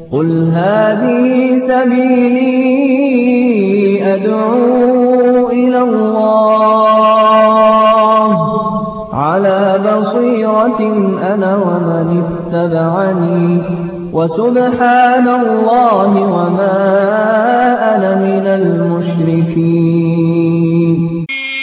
قل هذه سبيلي أدعو إلى الله على بصيرة أنا ومن اتبعني وسبحان الله وما أنا من المشركين.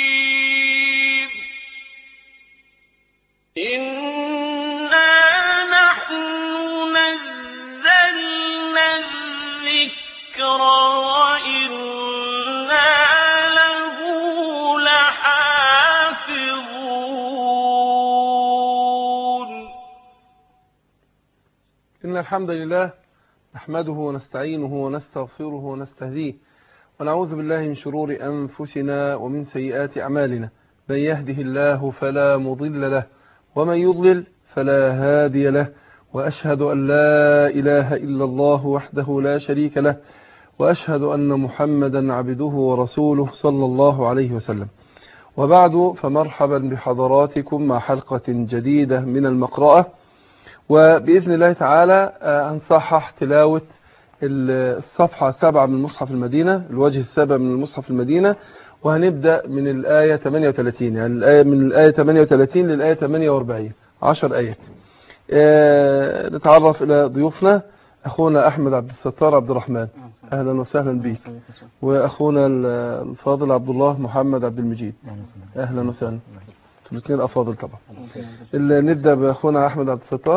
إن الحمد لله نحمده ونستعينه ونستغفره ونستهديه ونعوذ بالله من شرور أنفسنا ومن سيئات أعمالنا. من يهده الله فلا مضل له ومن يضلل فلا هادي له، وأشهد أن لا إله إلا الله وحده لا شريك له، وأشهد أن محمدا عبده ورسوله صلى الله عليه وسلم. وبعد، فمرحبا بحضراتكم مع حلقة جديدة من المقرأة، وبإذن الله تعالى هنصحح تلاوة الصفحة 7 من مصحف المدينة، الوجه السابع من المصحف المدينة، وهنبدأ من الآية 38، يعني من الآية 38 للآية 48، 10 آيات. نتعرف إلى ضيوفنا. أخونا أحمد عبد الستار عبد الرحمن، أهلا وسهلا بك. وأخونا الفاضل عبد الله محمد عبد المجيد، أهلا وسهلا. الاثنين أفاضل طبعا. نبدأ بأخونا أحمد عبد الستار.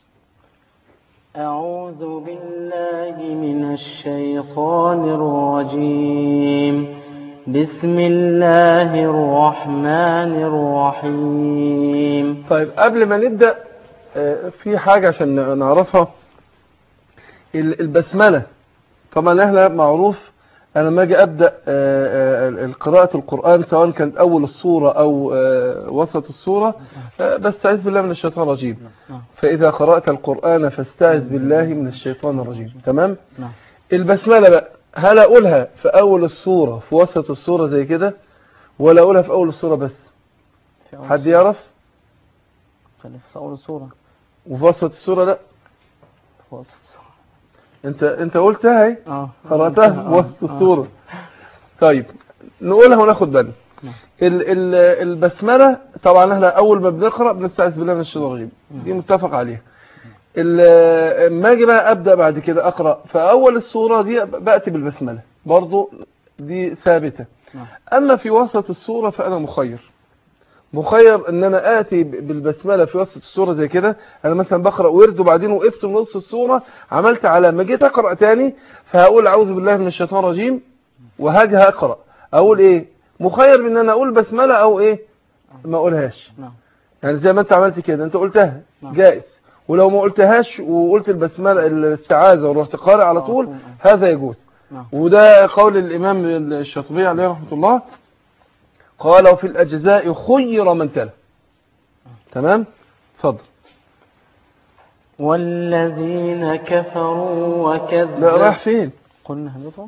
أعوذ بالله من الشيطان الرجيم. بسم الله الرحمن الرحيم. طيب، قبل ما نبدأ في حاجة عشان نعرفها. البسملة طبعا احنا معروف، أنا لما أجي أبدأ قراءة القرآن سواء كانت أول السورة أو وسط السورة بستعيذ بالله من الشيطان الرجيم. فإذا قرأت القرآن فاستعذ بالله من الشيطان الرجيم. تمام؟ البسملة بقى، هل أقولها في أول السورة في وسط السورة زي كده، ولا أقولها في أول السورة بس؟ حد يعرف؟ في أول السورة. وفي وسط السورة لا؟ في وسط السورة. انت قلتها اهي، قرأتها في وسط السورة. طيب نقولها وناخد بالنا. البسملة طبعا احنا اول ما بنقرأ بنستعيذ بالله من الشيطان الرجيم، دي متفق عليها. اما اجي بقى ابدا بعد كده اقرأ في اول السورة دي باتي بالبسملة برضو، دي ثابتة. اما في وسط السورة فانا مخير ان انا اتي بالبسمله في وسط السوره زي كده. انا مثلا بقرا ورد وبعدين وقفت في نص السوره، عملت علامه، جيت اقرا تاني فهقول اعوذ بالله من الشيطان الرجيم، وهاجي اقرا اقول ايه، مخير ان انا اقول بسمله او ايه ما اقولهاش. يعني زي ما انت عملت كده، انت قلتها جائز، ولو ما قلتهاش وقلت البسمله الاستعاذه ورحت قارئ على طول هذا يجوز. وده قول الامام الشاطبي عليه رحمه الله، قال وفي الأجزاء خير من تلا. تمام؟ اتفضل. والذين كفروا وكذبوا. لا، رايح فين؟ قلنا اهبطوا.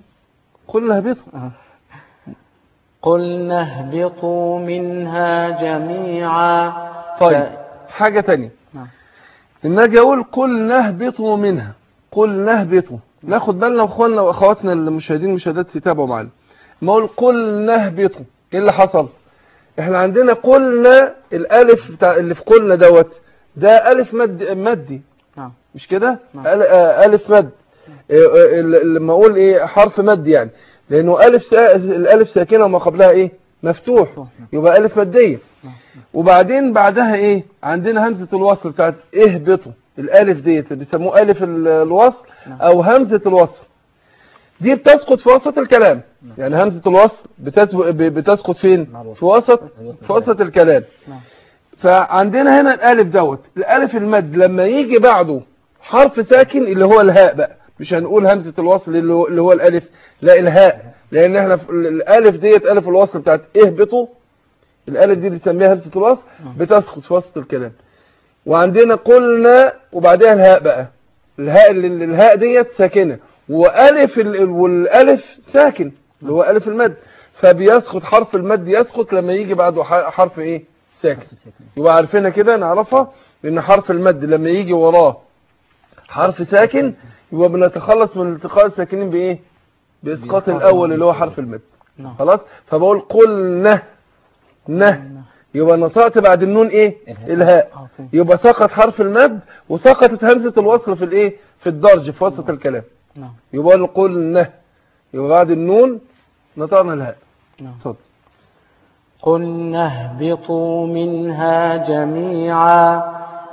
قلنا اهبطوا منها جميعا. طيب حاجة تانية. لما اجي اقول قلنا اهبطوا منها، قلنا اهبطوا، ناخد بالنا اخواننا واخواتنا المشاهدين والمشاهدات يتابعوا معانا. ما اقول قلنا اهبطوا، ايه اللي حصل؟ احنا عندنا قلنا الالف بتاع اللي في قلنا دوت، ده الف مدي، مش كده؟ الف مد. لما اقول ايه حرف مد، يعني لانه الالف ساكنه وما قبلها ايه مفتوح، يبقى الف مديه. وبعدين بعدها ايه، عندنا همزه الوصل بتاعت اهبطوا، الالف ديت بيسموه الف الوصل او همزه الوصل، دي بتسقط في وسط الكلام. يعني همزة الوصل بتسقط فين؟ في وسط الكلام. فعندنا هنا الالف دوت، الالف المد لما يجي بعده حرف ساكن اللي هو الهاء بقى، مش هنقول همزة الوصل اللي هو الالف، لا الهاء، لان احنا الالف ديت الف الوصل بتاعت اهبطوا، الالف دي بنسميها همزة الوصل، بتسقط في وسط الكلام. وعندنا قلنا وبعدها الهاء بقى، الهاء ديت ساكنة، والالف ساكن اللي هو الف المد، فبيسقط حرف المد، يسقط لما يجي بعده حرف ايه ساكن. يبقى عارفينها كده، نعرفها، لان حرف المد لما يجي وراه حرف ساكن يبقى بنتخلص من التقاء الساكنين بايه؟ باسقاط الاول اللي هو حرف المد. نعم. خلاص. فبقول قلنا يبقى نطقت بعد النون ايه؟ الهاء. يبقى سقط حرف المد وسقطت همزة الوصل في الايه؟ في الدرج في وسط الكلام. نعم. يبقى قلنا يبقى بعد النون نطقنا الهاء. نعم. اتفضل. قلنا اهبطوا منها جميعا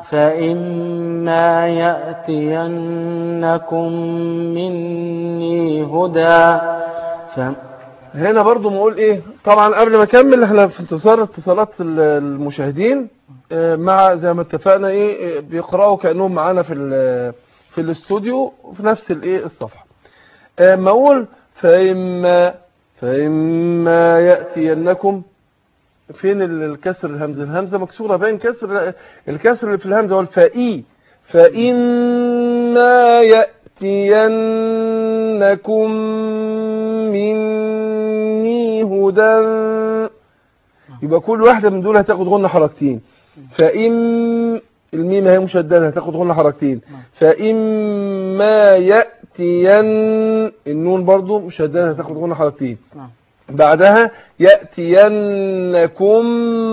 فإما يأتينكم مني هدى هنا برضو بقول ايه؟ طبعا قبل ما اكمل احنا في اتصالات المشاهدين مع زي ما اتفقنا ايه بيقرأوا كأنهم معانا في الاستوديو في نفس الايه الصفحة. ما اقول فإما يأتينكم، فين الكسر الهمزة مكسورة باين كسر الكسر اللي في الهمزة هو الفائي. فإما يأتينكم مني هدى، يبقى كل واحدة من دول هتاخد غنة حركتين. الميم هي مشددة هتاخد غنة حركتين. فإما يأتين، النون برضو مشددة هتاخد غنة حركتين. بعدها يأتينكم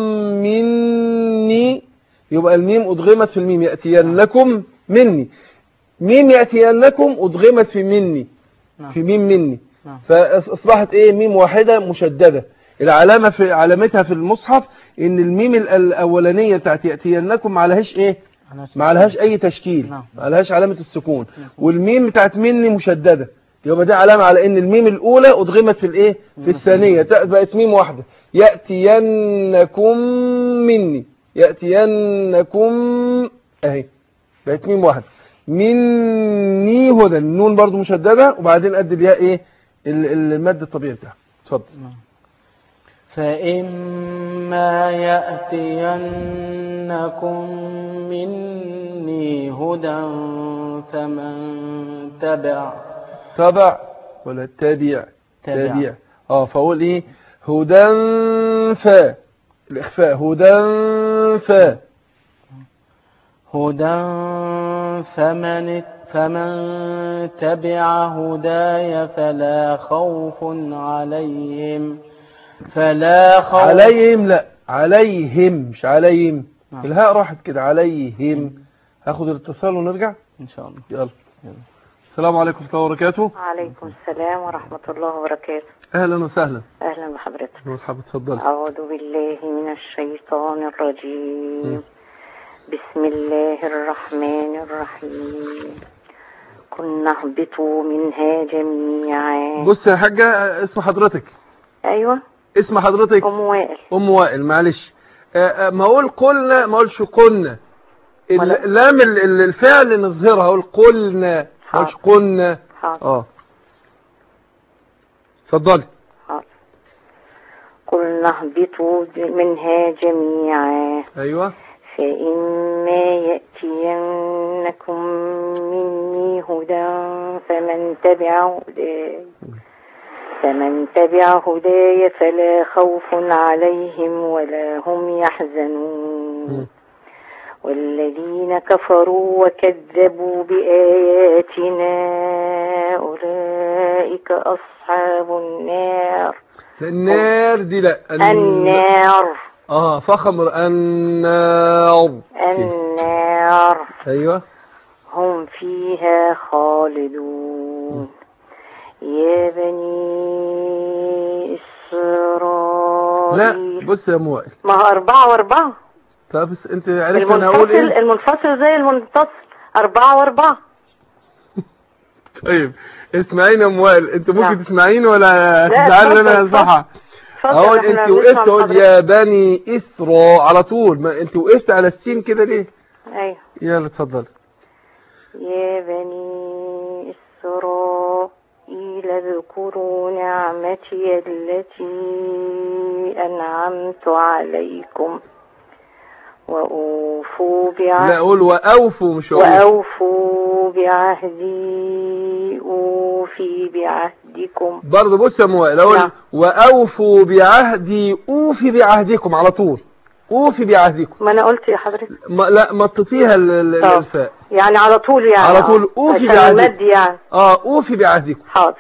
مني، يبقى الميم أدغمت في الميم. يأتينكم مني، ميم يأتينكم أدغمت في مني، في ميم مني، فأصبحت إيه؟ ميم واحدة مشددة. العلامة في علامتها في المصحف إن الميم الأولانية بتاعت يأتينكم ما عليهاش إيه؟ ما عليهاش أي تشكيل، ما عليهاش علامة السكون. والميم بتاعت مني مشددة، يبقى دي علامة على ان الميم الاولى ادغمت في الايه؟ في الثانية، بقت ميم واحدة. يأتينكم مني، يأتينكم اهي بقت ميم واحدة. مني هدى، النون برضو مشددة وبعدين قد الياء ايه؟ المد الطبيعي بتاعها. اتفضل. فإما يأتينكم مني هدى فمن تبع ولا تابع؟ تابع. فاقول ايه؟ هدى الاخفاء. هدى فمن تبع هداي فلا خوف عليهم عليهم، لا عليهم مش عليهم. الهاء راحت كده. عليهم. هاخد الاتصال ونرجع ان شاء الله. يلا. السلام عليكم ورحمة الله وبركاته. وعليكم السلام ورحمة الله وبركاته. أهلا وسهلا. أهلا بحضرتك. مرحبا، اتفضلي. أعوذ بالله من الشيطان الرجيم. بسم الله الرحمن الرحيم. كنا اهبطوا منها جميعا. بص يا حاجة، اسم حضرتك؟ أيوة اسم حضرتك؟ أم وائل. أم وائل. معلش ما أقول قلنا، ما أقولش قلنا. اللام الفعل نظهرها، أقول قلنا ما أقولش قلنا. اتفضلي. قلنا اهبطوا منها جميعا. أيوة. فإما يأتينكم مني هدى فمن تبع هداي فلا خوف عليهم ولا هم يحزنون. والذين كفروا وكذبوا بآياتنا أولئك أصحاب النار. النار دي لا، النار. فخم. النار. أيوة. هم فيها خالدون. يا بني إسرائيل. لا بص يا موائل، ما هو 4 و4. طب بس انت عرفت انا اقول ايه؟ المنفصل زي المتصل 4 و4. طيب اسمعيني يا موائل، انت ممكن تسمعيني ولا تزعلي انا صح؟ اقول انت وقفت اقول يا بني اسراء على طول، ما انت وقفت على السين كده ليه؟ ايوه يلا اتفضل. يا بني إسرائيل اذكروا نعمتي التي أنعمت عليكم وأوفوا بعهدي. لا أقول وأوفوا مش وأوفوا بعهدي أوفي بعهدكم. برضه بص يا موائل، أقول وأوفوا بعهدي أوفي بعهدكم على طول. أوفي بعهدكم. ما أنا قلت يا حضرتك. لا مططيها الفاء يعني على طول، يعني على طول أوفي بعهدكم. يعني أوفي بعهدكم. حاضر.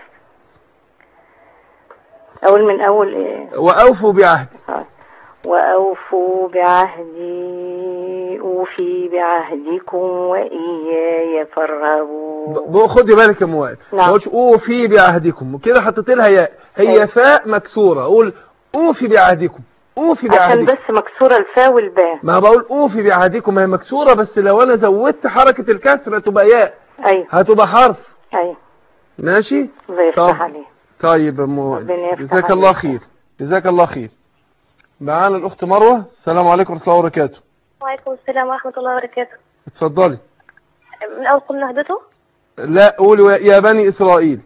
أول من أول إيه؟ وأوفوا بعهدي. وأوفوا بعهدي أوفي بعهدكم وإياي فارهبون. خدي بالك يا مواد. نعم. ما قلتش أوفي بعهدكم كده، حطيت لها ياء، هي فاء مكسورة. أقول أوفي بعهدكم، أوفي بعهدكم عشان بس مكسورة الفاء والباء. ما بقول أوفي بعهدكم هي مكسورة، بس لو أنا زودت حركة الكسرة تبقى ياء. أيوة. هتبقى حرف. أيوة. ماشي. الله يفتح عليك. طيب يا مواد، جزاك الله خير. جزاك الله خير. معانا الأخت مروة. السلام عليكم ورحمة الله وبركاته. وعليكم السلام ورحمة الله وبركاته. اتفضلي. من أول قل نهبته؟ لا، قولوا يا بني إسرائيل.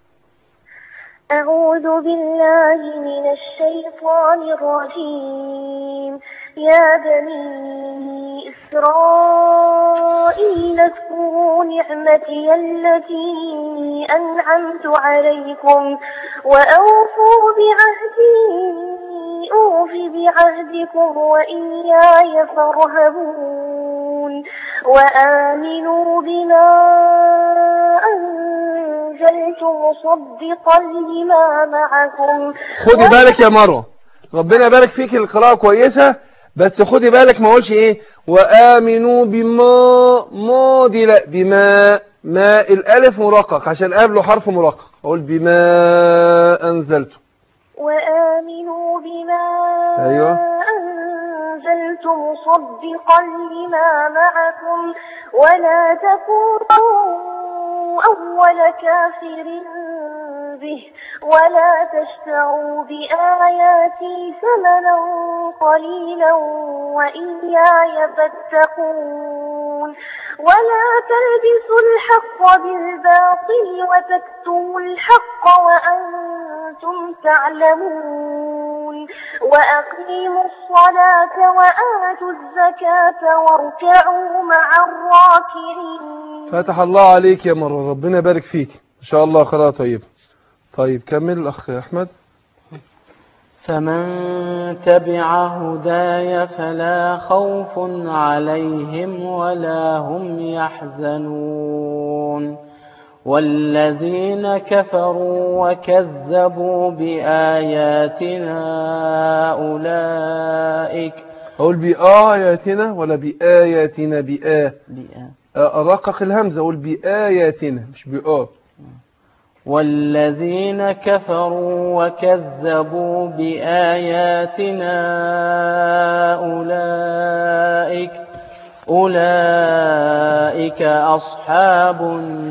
أعوذ بالله من الشيطان الرجيم. يا بني إسرائيل اذكروا نعمتي التي أنعمت عليكم وأوفوا بعهدي أوف بعهدكم وإياي فارهبون. وآمنوا بما أنزلت مصدقا لما معكم. خدي بالك يا مروة، ربنا يبارك فيك، القراءة كويسة، بس خدي بالك ما اقولش ايه وآمنوا بما دي، لا، بما، ما الالف مرقق عشان قبله حرف مرقق، اقول بما انزلته. وآمنوا بما أنزلت مصدقا لما معكم ولا تكونوا أول كافر به ولا تشتروا بآياتي ثمنا قليلا وإياي فاتقون. ولا تلبسوا الحق بالباطل وتكتموا الحق وأنتم تعلمون. وأقيموا الصلاة وآتوا الزكاة واركعوا مع الراكعين. فتح الله عليك يا مرة، ربنا يبارك فيك إن شاء الله. قراءة طيب. طيب كمل الأخ أحمد. فمن تبع هداي فلا خوف عليهم ولا هم يحزنون. والذين كفروا وكذبوا بآياتنا أولئك. أقول بآياتنا ولا بآياتنا؟ أرقق الهمزة، أقول بآياتنا مش بآ. والذين كفروا وكذبوا بآياتنا أولئك أصحاب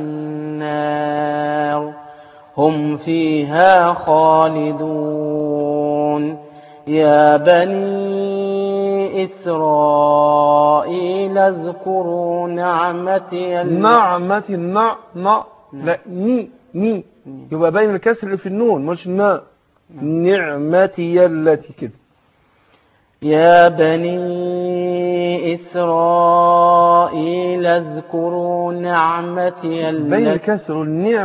النار هم فيها خالدون. يا بني إسرائيل اذكروا نعمتي لا ني يبقى باين الكسر اللي في النون مش نعمتي التي كده. يا بني إسرائيل اذكروا نعمتي بين الكسر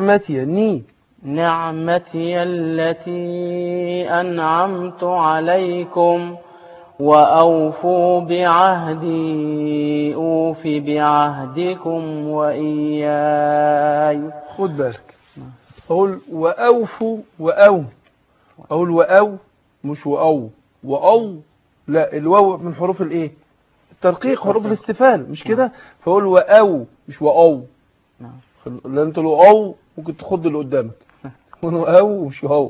نعمتي التي أنعمت عليكم وأوفوا بعهدي أوف بعهدكم وإياي. خد بالك، أقول وأوفوا أقول وأو مش وأو لا، الواو من حروف الايه الترقيق، حروف الاستفهام مش كده، فأقول وأو مش وأو. لأن انت لو أو ممكن تخد اللي قدامك وأو مش وأو.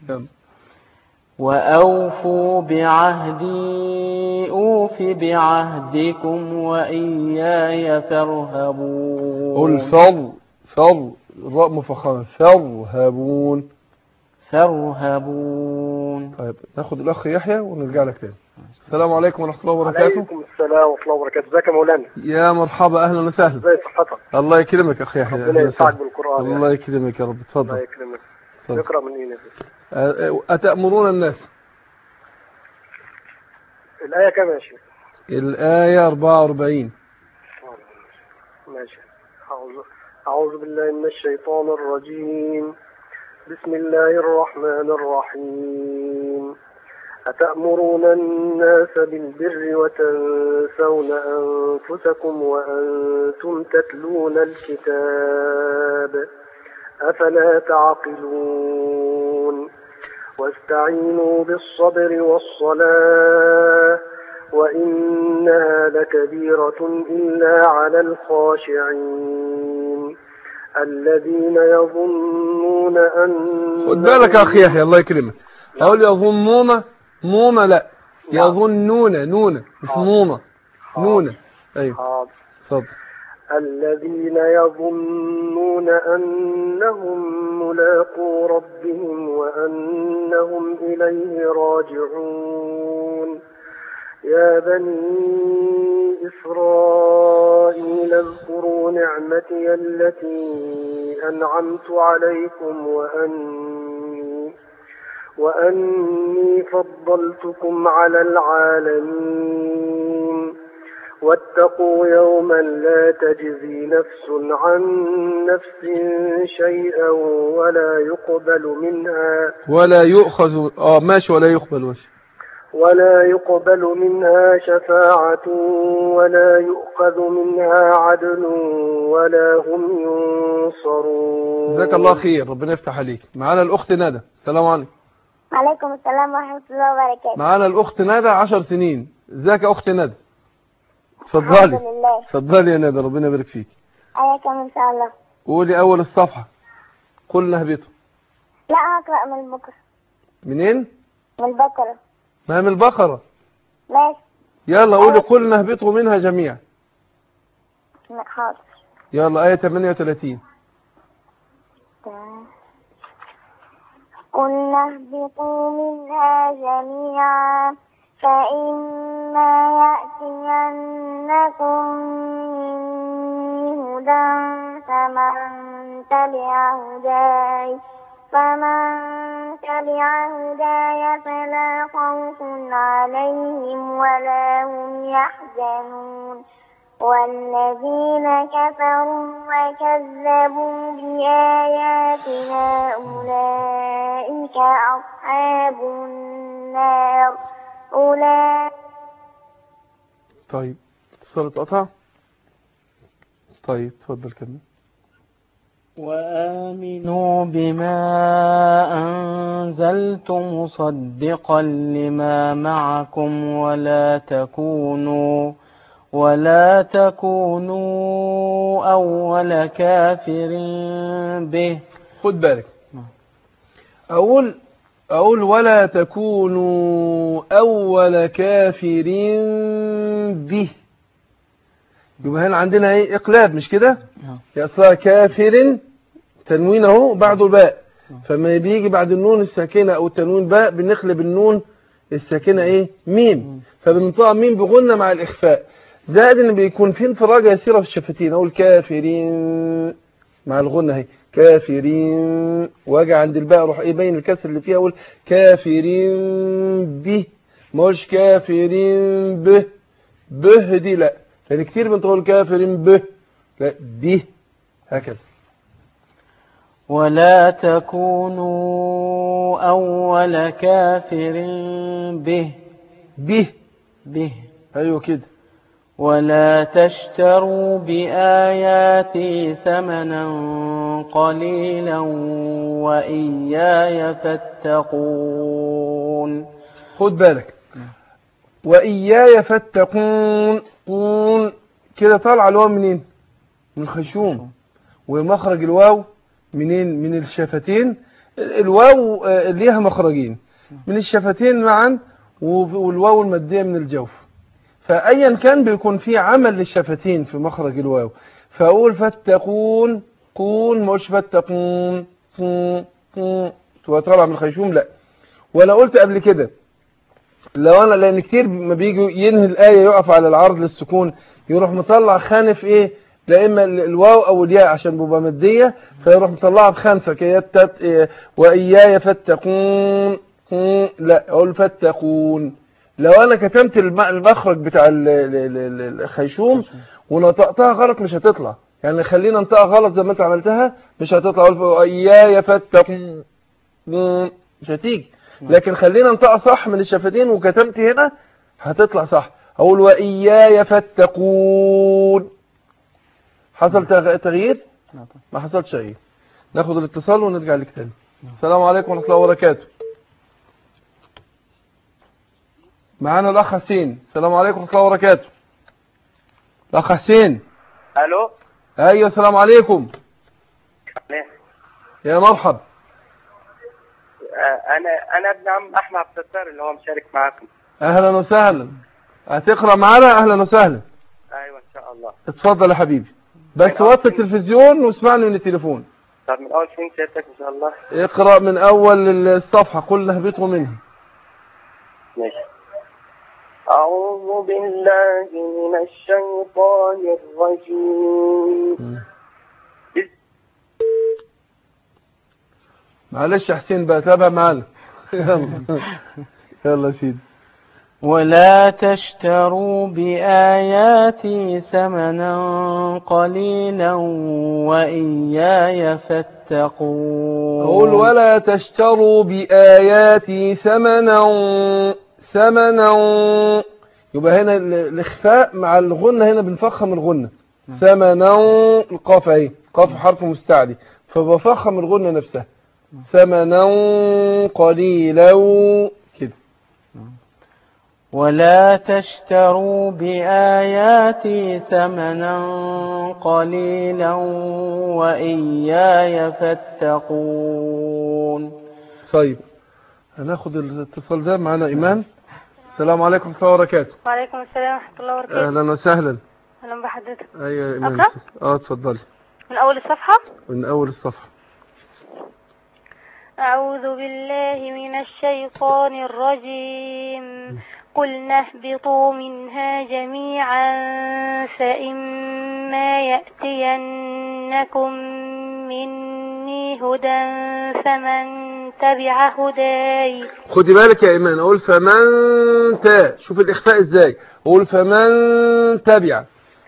وأوفوا بعهدي أوف بعهدكم وإياي فارهبون. قل فر الراء مفخمة، فارهبون. طيب ناخد الأخ يحيى ونرجع لك تاني. السلام عليكم ورحمة الله وبركاته. وعليكم السلام ورحمة الله وبركاته. ازيك يا مولانا؟ يا مرحبا، أهلا وسهلا. ازي صحتك؟ الله يكرمك أخي يحيى. ربنا ينفعك بالقرآن. الله يكرمك يا رب. اتفضل. الله يكرمك. اقرأ من هنا. أتأمرون الناس. الآية كام يا شيخ؟ الآية 44. ماشي. أعوذ بالله من الشيطان الرجيم. بسم الله الرحمن الرحيم. أتأمرون الناس بالبر وتنسون أنفسكم وأنتم تتلون الكتاب أفلا تعقلون واستعينوا بالصبر والصلاة وإنها لكبيرة إلا على الخاشعين الذين يظنون أن خد بالك يا أخي يحيى الله يكرمك. أقول يظنون نونة لا يظنون نونة مش نونة نونة. أيوة صدق. الذين يظنون أنهم ملاقو ربهم وأنهم إليه راجعون يا بني إسرائيل اذكروا نعمتي التي أنعمت عليكم وأني فضلتكم على العالمين واتقوا يوما لا تجزي نفس عن نفس شيئا ولا يؤخذ ماشي ولا يقبل منها شفاعة ولا يؤخذ منها عدل ولا هم ينصرون. جزاك الله خير ربنا يفتح عليك. معانا الأخت ندى. السلام عليكم. وعليكم السلام ورحمة الله وبركاته. معانا الأخت ندى 10 سنين. ازيك يا أخت ندى؟ الحمد لله. اتفضلي يا ندى ربنا يبارك فيك. أياكم إن شاء الله. قولي أول الصفحة. قلنا اهبطوا. لا هقرأ من البقرة. منين؟ من البقرة. ما من البقرة. ماشي. يلا قولي قلنا اهبطوا منها جميعا. حاضر. يلا آية 38. قلنا اهبطوا منها جميعا فإما يأتينكم مني هدى فمن تبع هداي فلا خوف عليهم ولا هم يحزنون والذين كفروا وكذبوا بآياتنا أولئك أصحاب النار. طيب اتصال اتقطع. طيب اتفضل كمل. وآمنوا بما أنزلت مصدقا لما معكم ولا تكونوا أول كافر به. خد بالك أقول ولا تكونوا أول كافر به. يبقى هنا عندنا ايه اقلاب مش كده؟ يا اصلها كافر تنوين اهو بعده الباء، فما بيجي بعد النون الساكنه او التنوين باء بنقلب النون الساكنه ايه ميم، فبنطقها ميم بغنه مع الاخفاء، زائد ان بيكون في انفراجه يسيره في الشفتين. اقول كافرين مع الغنه اهي كافرين، واجي عند الباء اروح ايه باين الكسر اللي فيها اقول كافرين به، ما اقولش كافرين به دي لا، لأن كتير بنقول كافرين به لا دي هكذا. ولا تكونوا أول كافر به أيوة كده. ولا تشتروا بآياتي ثمنا قليلا وإياي فاتقون. خد بالك وإياي فاتقون، قون كده طالعه الواو منين؟ من الخيشوم، ومخرج الواو منين؟ من الشفتين. الواو ليها مخرجين من الشفتين معا والواو الماديه من الجوف، فايا كان بيكون في عمل للشفتين في مخرج الواو، فاقول فاتقون قون مش فاتقون تبقى طالعه من الخيشوم لا. ولا قلت قبل كده لو انا لان كتير ما بيجوا ينهي الايه يقف على العرض للسكون يروح مطلع خانف ايه، لا اما الواو او الياء عشان بيبقى ماديه فيروح مطلعها بخنفه كده واياي فاتقون لا اقول فاتقون. لو انا كتمت المخرج بتاع الخيشوم ونطقتها غلط مش هتطلع، يعني خلينا ننطقها غلط زي ما انت عملتها مش هتطلع. اقول اياي فاتقون مش هتيجي. لكن خلينا ننطق صح من الشفتين، وكتمتي هنا هتطلع صح. اقول وإياي فاتقون. حصل تغيير؟ ما حصلش تغيير. ناخد الاتصال ونرجع لك تاني. السلام عليكم ورحمة الله وبركاته. معانا الأخ حسين. السلام عليكم ورحمة الله وبركاته. الأخ حسين. ألو. أيوة السلام عليكم. يا مرحب. أنا ابن عم أحمد عبد الستار اللي هو مشارك معاكم. أهلا وسهلا. هتقرأ معانا؟ أهلا وسهلا. أيوة إن شاء الله. اتفضل يا حبيبي، بس وطي التلفزيون واسمعني من التليفون. طب من أول فين سيادتك إن شاء الله؟ اقرأ من أول الصفحة. قل اهبطوا منها. ماشي. أعوذ بالله من الشيطان الرجيم. معلش يا حسين بقى، تابع معانا. يلا يا سيدي. ولا تشتروا بآياتي ثمنا قليلا وإياي فاتقون. قول ولا تشتروا بآياتي ثمنا. يبقى هنا الإخفاء مع الغنة، هنا بنفخم الغنة. ثمنا، القاف اهي، قاف حرف مستعلي، فبفخم الغنة نفسها. ثمنا قليلا كده. ولا تشتروا بآياتي ثمنا قليلا وإياي فاتقون. طيب هناخد الاتصال ده. معنا إيمان. السلام عليكم ورحمة الله وبركاته. وعليكم السلام ورحمة الله وبركاته. أهلا وسهلا. أهلا بحضرتك. أيوة يا إيمان. اتفضلي. من أول الصفحة؟ من أول الصفحة. أعوذ بالله من الشيطان الرجيم. قلنا اهبطوا منها جميعا فإما يأتينكم مني هدى فمن تبع هداي. خدي بالك يا إيمان، أقول فمن شوف الإخفاء إزاي. أقول فمن تبع.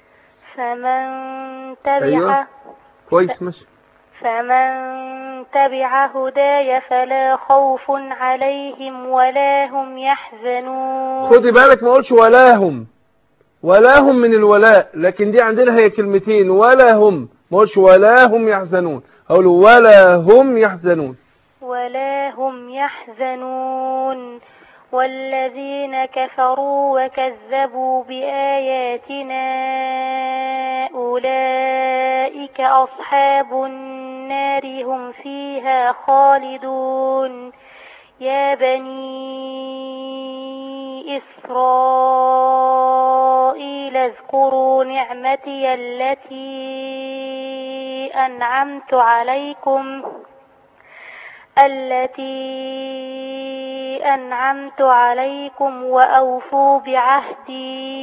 أيوة. كويس ماشي. فمن تبع هداي فلا خوف عليهم ولا هم يحزنون. خدي بالك ما اقولش ولا هم من الولاء، لكن دي عندنا هي كلمتين، ولا هم. ما اقولش ولا هم يحزنون، اقول ولا هم يحزنون. ولا هم يحزنون. والذين كفروا وكذبوا بآياتنا أولئك أصحاب النار هم فيها خالدون. يا بني إسرائيل اذكروا نعمتي التي أنعمت عليكم وأوفوا بعهدي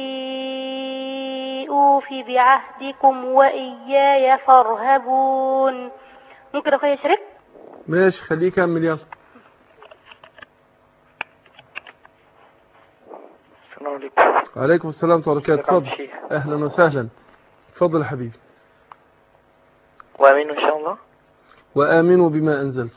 أوف بعهدكم وإياي فارهبون. ممكن أخويا يشرك؟ ماشي خليه يكمل يلا. السلام عليكم. وعليكم السلام ورحمة الله وبركاته. اتفضل. أهلا وسهلا. اتفضل يا حبيبي. وآمنوا إن شاء الله. وآمنوا بما أنزلت.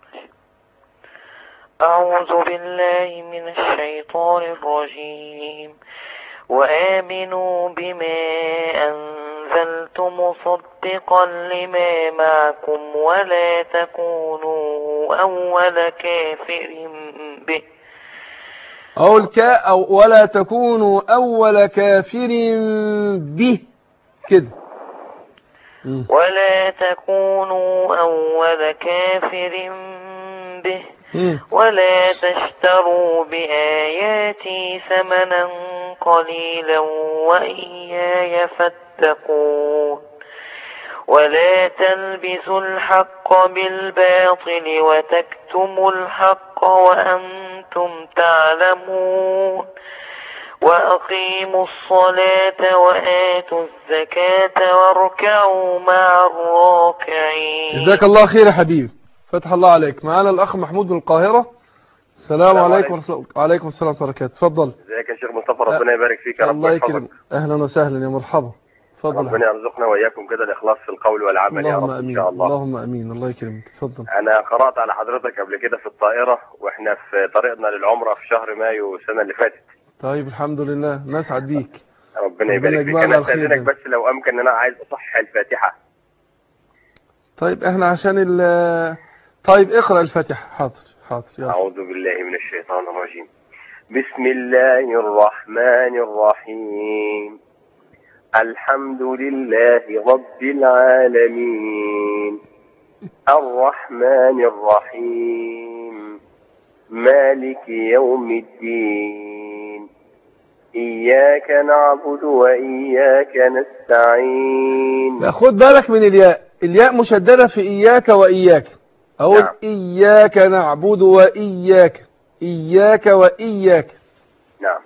أعوذ بالله من الشيطان الرجيم. وآمنوا بما أنزلت مصدقا لما معكم ولا تكونوا أول كافر به. أو ولا تكونوا أول كافر به كده. ولا تكونوا أول كافر به ولا تشتروا بآياتي ثمنا قليلا وإياي فاتقون. ولا تلبسوا الحق بالباطل وتكتموا الحق وأنتم تعلمون. وأقيموا الصلاة وآتوا الزكاة واركعوا مع الراكعين. جزاك الله خير يا حبيبي، فتح الله عليك. معانا الأخ محمود من القاهرة. السلام عليكم ورحمة الله. وعليكم السلام ورحمة الله وبركاته. اتفضل. ازيك يا شيخ مصطفى، ربنا يبارك فيك يا رب. الله يكرمك. أهلا وسهلا يا مرحبا. ربنا يرزقنا وإياكم كده الإخلاص في القول والعمل يا رب إن شاء الله. اللهم أمين. الله يكرمك. اتفضل. أنا قرأت على حضرتك قبل كده في الطائرة وإحنا في طريقنا للعمرة في شهر مايو السنة اللي فاتت. طيب الحمد لله، نسعد بيك. ربنا يبارك فيك. أنا أستاذنك بس لو أمكن أن أنا عايز أصحح الفاتحة. طيب إحنا عشان طيب اقرأ الفاتحة. حاضر يلا. أعوذ بالله من الشيطان الرجيم. بسم الله الرحمن الرحيم. الحمد لله رب العالمين الرحمن الرحيم مالك يوم الدين إياك نعبد وإياك نستعين. لا خد بالك من الياء مشددة في إياك وإياك. أقول نعم. إياك نعبد وإياك. إياك وإياك. نعم.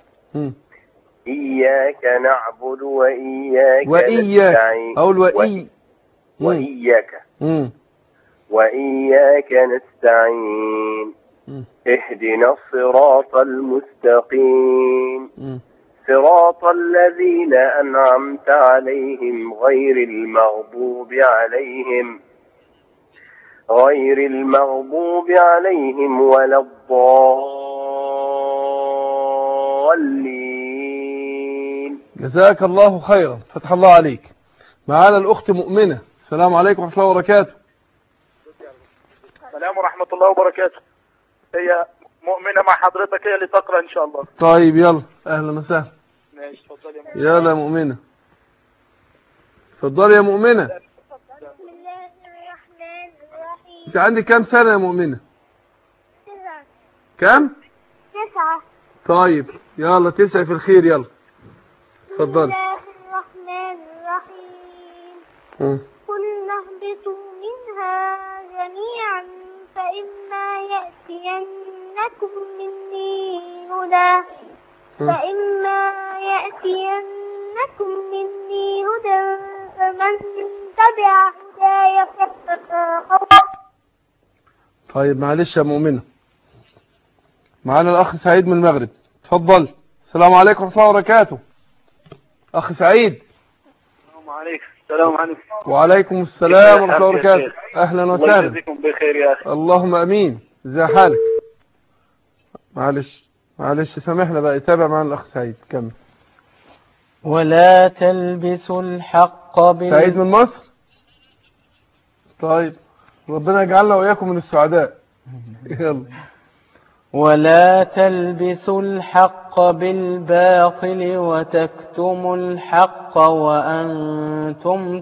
إياك نعبد وإياك نستعين. أقول وإياك. وإياك نستعين. اهدنا الصراط المستقيم. صراط الذين أنعمت عليهم غير المغضوب عليهم ولا الضالين. جزاك الله خيرا. فتح الله عليك. معانا الأخت مؤمنة. السلام عليكم ورحمة الله وبركاته. السلام ورحمة الله وبركاته. هي مؤمنة مع حضرتك، هي اللي تقرأ إن شاء الله. طيب يلا، أهلا وسهلا. ماشي اتفضلي يا مؤمنة. يلا يا مؤمنة، اتفضلي يا مؤمنة. بسم الله الرحمن الرحيم. انت عندك كام سنة يا مؤمنة؟ 9. كام؟ 9. طيب يلا 9 في الخير. يلا اتفضلي. بسم الله الرحمن الرحيم. قلنا اهبطوا منها جميعا فإما يأتينكم مني هدى فمن تبع هداي فلا خوف. طيب معلش يا مؤمنة، معانا الأخ سعيد من المغرب. اتفضل. السلام عليكم ورحمة الله وبركاته. أخ سعيد. السلام عليكم. السلام عليكم. وعليكم السلام ورحمة الله وبركاته. أهلا وسهلا. الله يجزيكم بخير يا أخي. اللهم أمين. ازي حالك؟ معلش سامحنا بقى. يتابع معنا الأخ سعيد. كمل. ولا تلبسوا الحق سعيد من مصر. طيب ربنا يجعلنا وإياكم من السعداء. يلا. ولا تلبسوا الحق بالباطل وتكتموا الحق وأنتم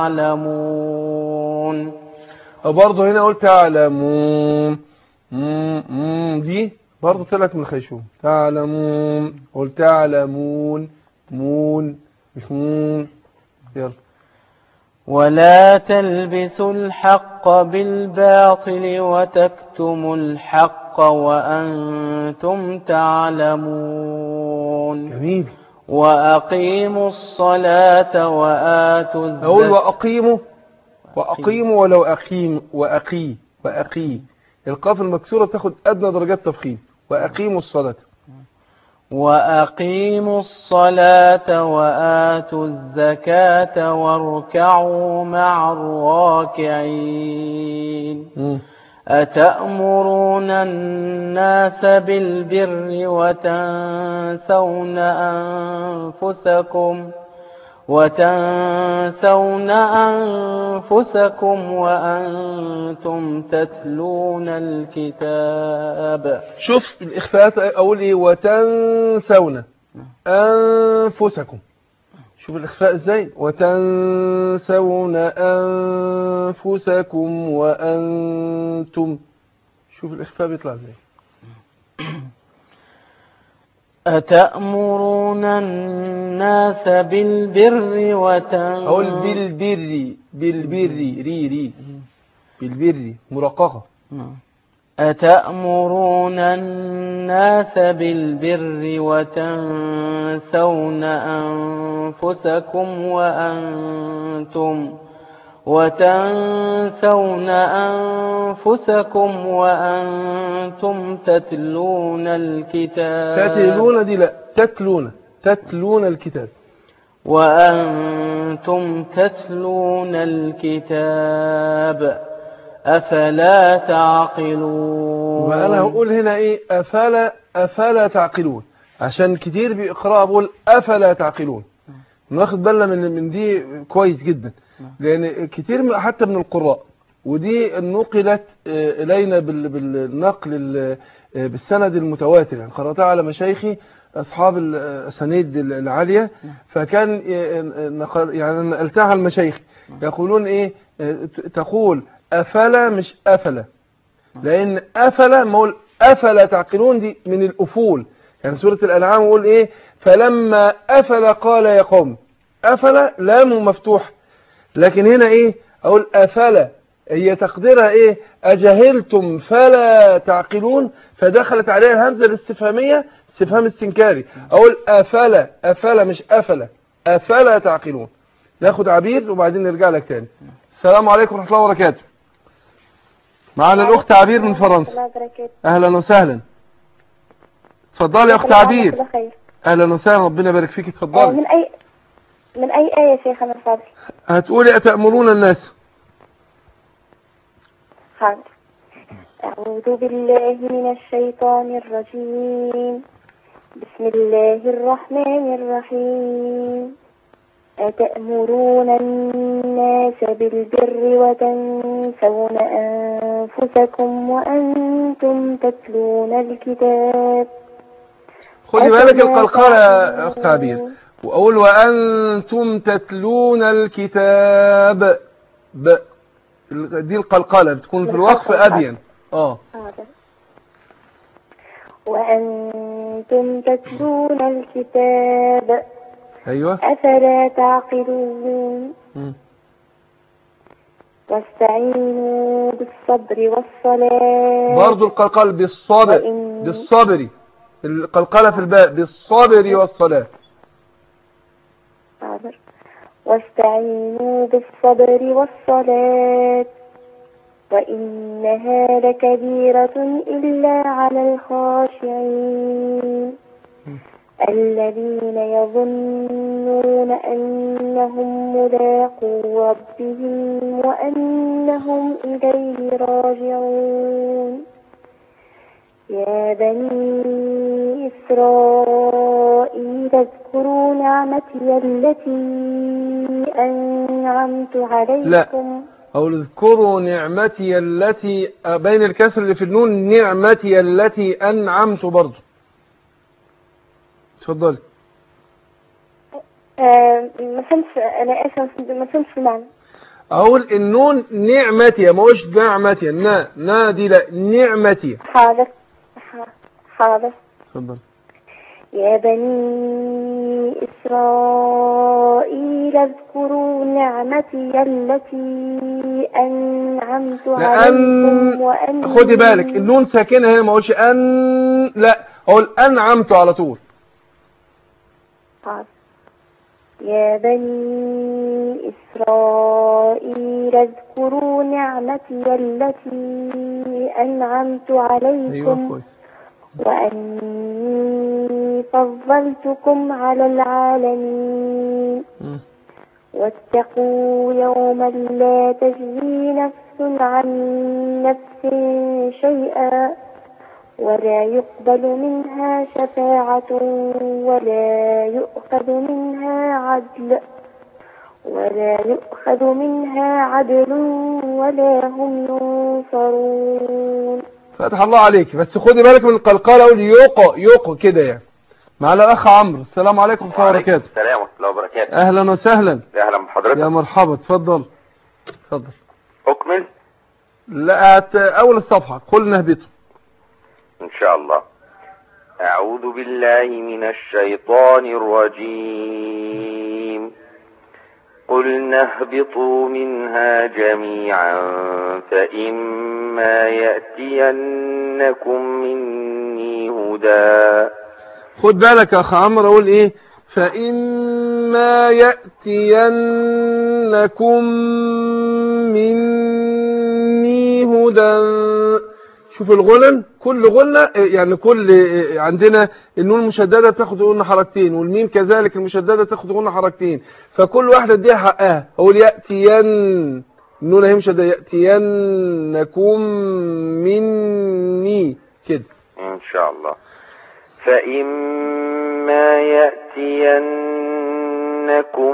تعلمون. برضه هنا قلت تعلمون. دي برضه طلعت من الخيشوم. تعلمون. قلت تعلمون. مون مش مون. يلا. ولا تلبسوا الحق بالباطل وتكتموا الحق وأنتم تعلمون. جميل. وأقيموا الصلاة وآتوا الزكاة. أقول وأقيموا ولو وأقي القاف المكسورة تاخد أدنى درجات تفخيم. وأقيموا الصلاة. وأقيموا الصلاة وآتوا الزكاة واركعوا مع الراكعين. أتأمرون الناس بالبر وتنسون أنفسكم وأنتم تتلون الكتاب. شوف الإخفاءات. أقول إيه؟ وتنسون أنفسكم. شوف الإخفاء إزاي. وتنسون أنفسكم وأنتم. شوف الإخفاء بيطلع إزاي. أتأمرون الناس بالبر أقول بالبر ري بالبر مرققة. أتأمرون الناس بالبر وتنسون أنفسكم وأنتم تتلون الكتاب. تتلون دي لا، تتلون الكتاب. وأنتم وأنتم تتلون الكتاب أفلا تعقلون. وأنا هقول هنا إيه؟ أفلا تعقلون، عشان كتير بيقرأ بقول أفلا تعقلون. ناخد بالنا من دي كويس جدا، لأن كتير حتى من القراء، ودي نقلت إلينا بالنقل بالسند المتواتر، يعني قرأتها على مشايخي أصحاب الأسانيد العالية، فكان يعني نقلتها على المشايخ يقولون إيه؟ تقول أفلا مش أفلا، لأن أفلا مقول أفلا تعقلون دي من الأفول، يعني سورة الأنعام يقول إيه؟ فلما أفلا قال يا قوم. أفلا لام مفتوح، لكن هنا إيه؟ أقول أفلا هي تقديرها إيه؟ أجهلتم فلا تعقلون، فدخلت عليها الهمزة الاستفهامية استفهام استنكاري، أقول أفلا مش أفلا، أفلا تعقلون. ناخد عبير وبعدين نرجع لك تاني. السلام عليكم ورحمة الله وبركاته. معنا الأخت عبير من فرنسا. أهلا وسهلا. اتفضلي يا أخت عبير. أهلا وسهلا، ربنا يبارك فيك. اتفضلي. من أي آية شيخنا الفاضل؟ هتقولي أتأمرون الناس. حاضر. أعوذ بالله من الشيطان الرجيم. بسم الله الرحمن الرحيم. أتأمرون الناس بالبر وتنسون أنفسكم وأنتم تتلون الكتاب. خدي بالك القلقلة يا أخت عبير، وأقول وأنتم تتلون الكتاب دي القلقلة بتكون في الوقف أبين. وأنتم تتلون الكتاب. أيوة. أفلا تعقلون. واستعينوا بالصبر والصلاة. برضو القلقلة بالصبر القلقلة في الباء بالصبر والصلاة. حاضر. واستعينوا بالصبر والصلاة وإنها لكبيرة إلا على الخاشعين الذين يظنون أنهم ملاقو ربهم وأنهم إليه راجعون. يا بني إسرائيل اذكروا نعمتي التي أنعمت عليكم. لا، أو اذكروا نعمتي التي بين الكسر اللي في النون، نعمتي التي أنعمت برضو. اتفضلي. ما فهمتش، أنا آسف ما فهمتش المعنى. أقول النون نعمتي، ما قلتش نعمتي، نا دي لا، نعمتي. حاضر. اتفضل. يا بني إسرائيل اذكروا نعمتي التي أنعمت عليكم خدي بالك النون ساكنة هنا، ما اقولش لا، اقول أنعمت على طول. يا بني إسرائيل اذكروا نعمتي التي أنعمت عليكم وأني فضلتكم على العالمين. واتقوا يوما لا تجزي نفس عن نفس شيئا ولا يقبل منها شفاعة ولا يؤخذ منها عدل ولا هم ينصرون. فتح الله عليك، بس خدي بالك من القلقلة، اقول يوقو كده يعني. معنا الأخ عمرو. السلام عليكم ورحمة الله وبركاته. السلام ورحمة الله وبركاته. أهلا وسهلا. أهلا بحضرتك. يا مرحبا. اتفضل. أكمل؟ لا، أول الصفحة قل نهبطوا إن شاء الله. أعوذ بالله من الشيطان الرجيم. قل نهبطوا منها جميعا فإما يأتينكم مني هدى. خد بالك يا أخ عمرو، أقول إيه؟ فإما يأتينكم مني هدى. شوف الغنن، كل غنة يعني كل عندنا النون المشددة تاخد غنة حركتين، والميم كذلك المشددة تاخد غنة حركتين، فكل واحدة اديها حقها. اقول يأتين، النون اهي مشددة، يأتينكم مني كده إن شاء الله. فإما يأتينكم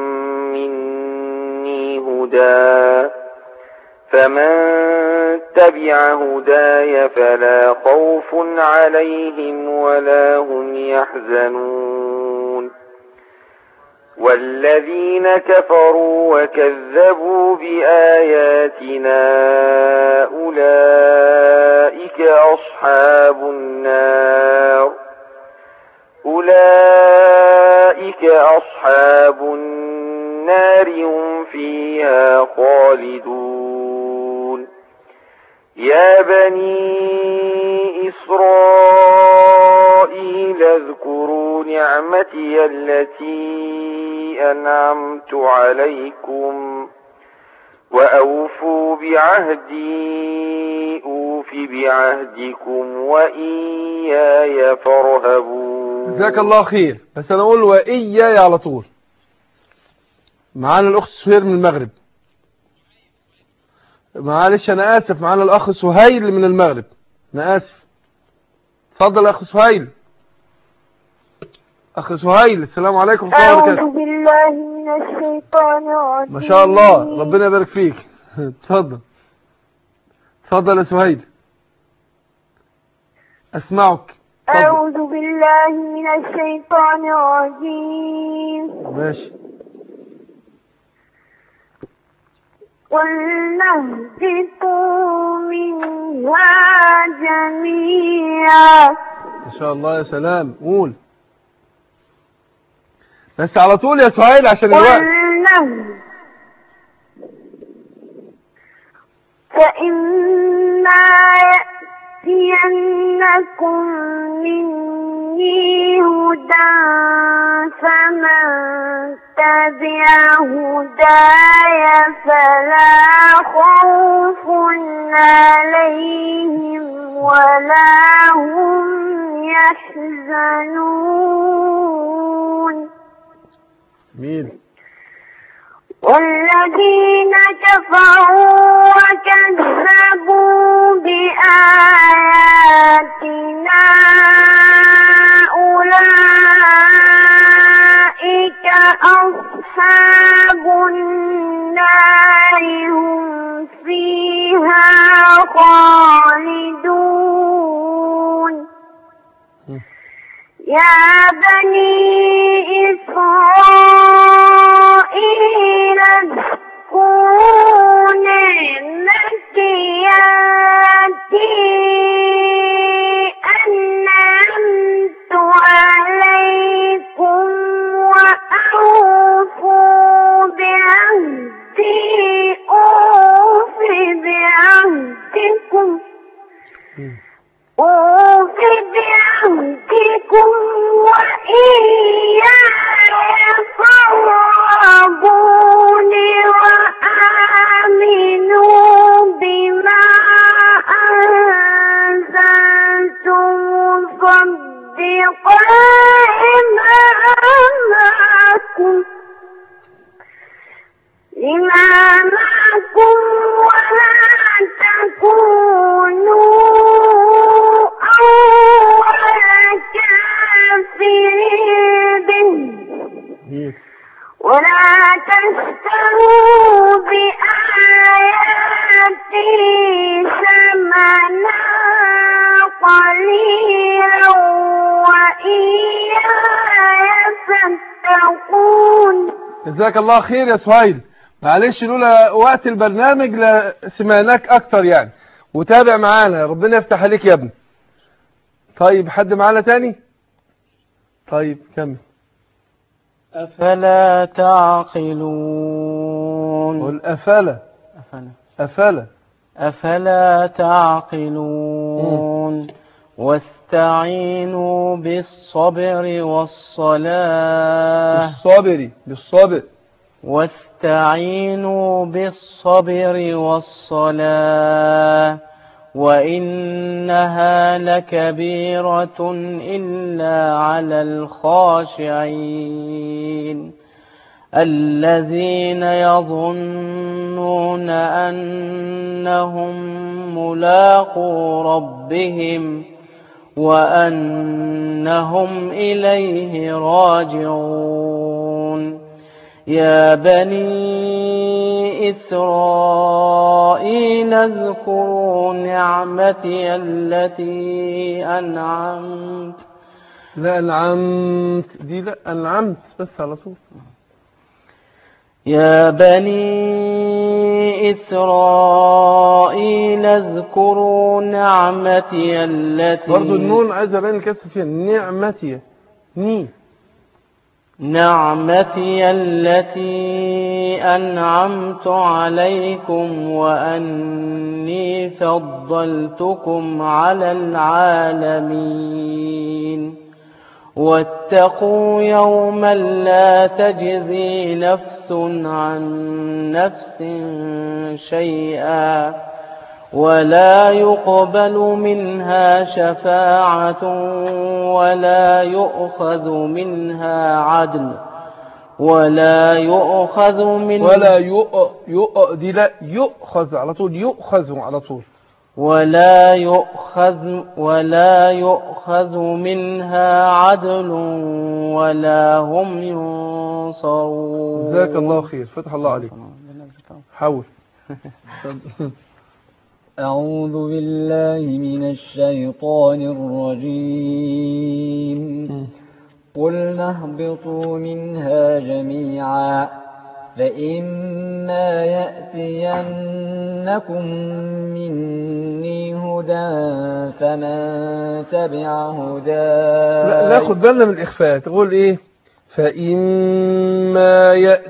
مني هدى فمن تبع هداي فلا خوف عليهم ولا هم يحزنون. والذين كفروا وكذبوا بآياتنا أولئك أصحاب النار هم فيها خالدون. يا بني إسرائيل اذكروا نعمتي التي أنعمت عليكم وأوفوا بعهدي أوف بعهدكم وإياي فارهبون. جزاك الله خير. بس أنا أقول وإياي على طول. معانا الأخت سهير من المغرب. معلش أنا آسف، معانا الأخ سهيل من المغرب، أنا آسف. اتفضل أخ سهيل. أخ سهيل السلام عليكم ورحمة الله وبركاته. أعوذ بالله من الشيطان الرجيم. ما شاء الله ربنا يبارك فيك. اتفضل اتفضل يا سهيل أسمعك. أعوذ بالله من الشيطان الرجيم. ماشي. قلنا اهبطوا منها جميعا. ما شاء الله يا سلام. قول بس على طول يا سهيل عشان الوقت. فإما يأتينكم مني هدى فمن تبع هداي فلا خوف عليهم ولا هم يحزنون. مين؟ والذين كفروا وكذبوا بآياتنا أولئك أصحاب النار هم فيها خالدون. يا بني إسرائيل اذكروا نعمتي التي أنعمت عليكم وأوفوا بعهدي أوف بعهدكم وإياي فارهبون وآمنوا بما أنزلت مصدقا لما معكم ولا تكونوا أول كافر به ولا تشتروا بآياتي ثمنا قليلا وإياي فاتقون. جزاك الله خير يا سهيل. معلش لولا وقت البرنامج لسمعناك اكتر يعني، وتابع معانا ربنا يفتح عليك يا ابني. طيب حد معانا تاني؟ طيب كمل. أفلا تعقلون. قل أفلا تعقلون. واستعينوا بالصبر والصلاة. بالصبر. واستعينوا بالصبر والصلاة وإنها لكبيرة إلا على الخاشعين الذين يظنون أنهم ملاقو ربهم وأنهم إليه راجعون يا بني إسرائيل اذكروا نعمتي التي أنعمت أنعمت بس على طول. يا بني إسرائيل اذكروا نعمتي التي برضو النون عايز أبين الكسر فيها نعمتي التي أنعمت عليكم وأني فضلتكم على العالمين واتقوا يوما لا تجزي نفس عن نفس شيئا ولا يقبل منها شفاعة ولا يؤخذ منها عدل يؤخذ على طول ولا يؤخذ منها عدل ولا هم ينصرون. جزاك الله خير، فتح الله عليك. حاول. أعوذ بالله من الشيطان الرجيم. قلنا اهبطوا منها جميعا فإما يأتينكم مني هدى فمن تبع هداي. لا ناخد بالنا من الإخفاء. تقول إيه؟ فإما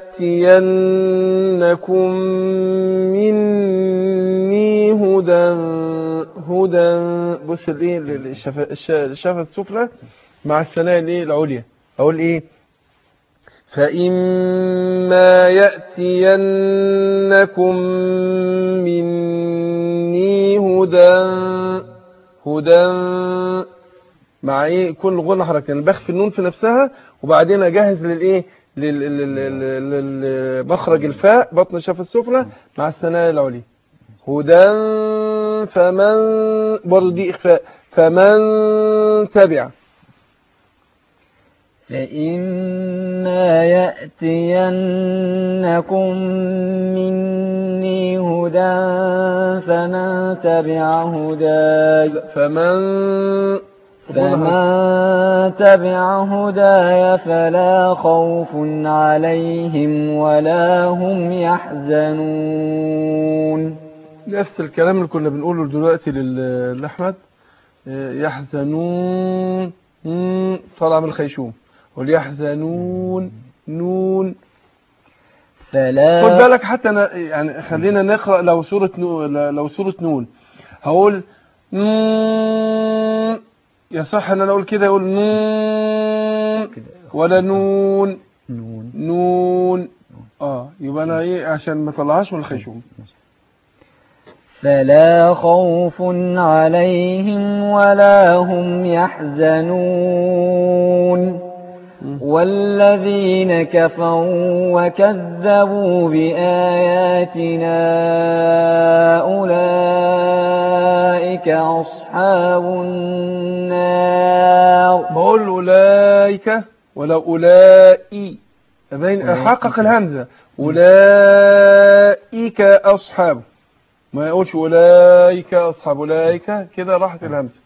يأتينكم مني هدى. بص الايه الشفة السفلى مع الثنايا الايه العليا. اقول ايه؟ فإما يأتينكم مني هدى مع ايه؟ كل غنى حركتين، بخفي النون في نفسها وبعدين اجهز للايه؟ لمخرج الفاء بطن الشفة السفلى مع الثنايا العليا. هدى فمن، برضه دي إخفاء، فمن تبع. فإما يأتينكم مني هدى فمن تبع هداي. فمن تبع هداي فلا خوف عليهم ولا هم يحزنون. نفس الكلام اللي كنا بنقوله دلوقتي لأحمد. يحزنون طالع من الخيشوم. واليحزنون نون. فلا خد بالك حتى يعني خلينا نقرأ لو سورة نون هقول يصح ان انا اقول كده، اقول نون ولا نون يبقى انا ايه عشان ما طلعهاش من الخيشوم. فلا خوف عليهم ولا هم يحزنون. والذين كفروا وكذبوا بآياتنا أولئك أصحاب النار. بقول أولئك ولو أولئي حقق الهمزة. أولئك أصحاب، ما يقولش أولئك أصحاب، أولئك كده راحت الهمزة.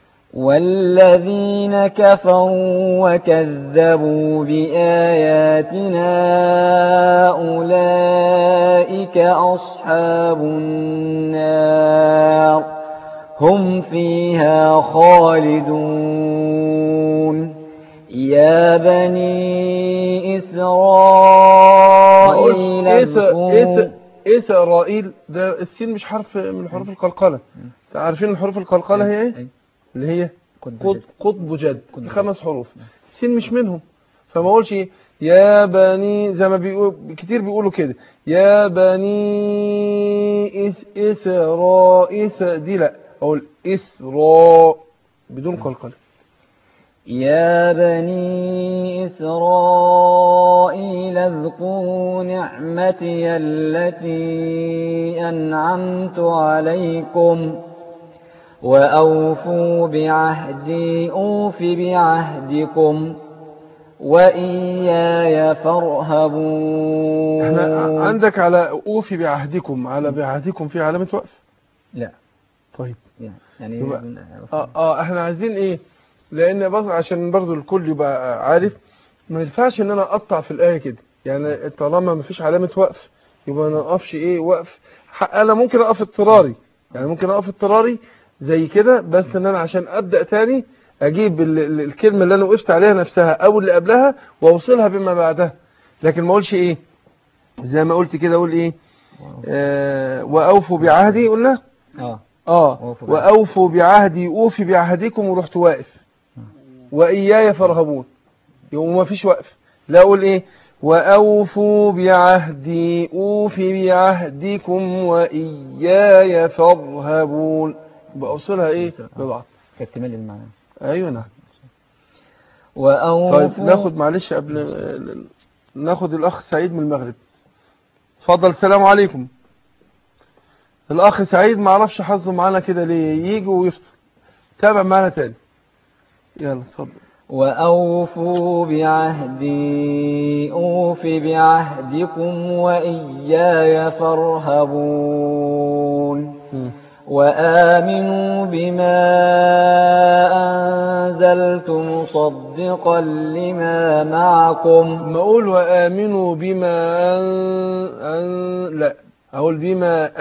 والذين كفروا وكذبوا بآياتنا أولئك أصحاب النار هم فيها خالدون. يا بني إسرائيل إسرائيل ده السين مش حرف من حروف القلقلة. عارفين حروف القلقلة هي ايه؟ اللي هي قطب جد 5 حروف. السين مش منهم، فما اقولش يا بني زي ما كتير بيقولوا كده يا بني إسرائيل دي لا، أقول إسراء بدون قلقلة. يا بني إسرائيل اذكروا نعمتي التي أنعمت عليكم وأوفوا بعهدي أوف بعهدكم وإياي فارهبون. احنا عندك على أوفي بعهدكم، على بعهدكم في علامة وقف؟ لا. طيب يعني احنا عايزين ايه؟ لان بس عشان برضو الكل يبقى عارف ما ينفعش ان انا اقطع في الايه كده، يعني طالما ما فيش علامه وقف يبقى ما نقفش ايه وقف. انا ممكن اقف اضطراري، يعني ممكن اقف اضطراري زي كده، بس ان انا عشان ابدا تاني اجيب الكلمه اللي انا وقفت عليها نفسها او اللي قبلها واوصلها بما بعدها، لكن ما اقولش ايه زي ما قلت كده. اقول ايه؟ واوفوا بعهدي قلنا واوفوا بعهدي اوفي بعهدكم ورحت واقف واياي فارهبون، يبقى ما فيش وقف. لا اقول ايه؟ واوفوا بعهدي اوفي بعهدكم واياي فارهبون، بوصلها ايه ببعض كاكتمال المعنى. ايوه نعم. واوفوا. طيب ناخد معلش قبل ناخد الاخ سعيد من المغرب. اتفضل. السلام عليكم. الاخ سعيد ما اعرفش حظه معانا كده ليه، يجي ويفطر. تابع معانا تاني. يلا اتفضل. وأوفوا بعهدي أوف بعهدكم وإياي فارهبون وآمنوا بما أنزلت مصدقا لما معكم. ما أقول وآمنوا بما لا أقول بما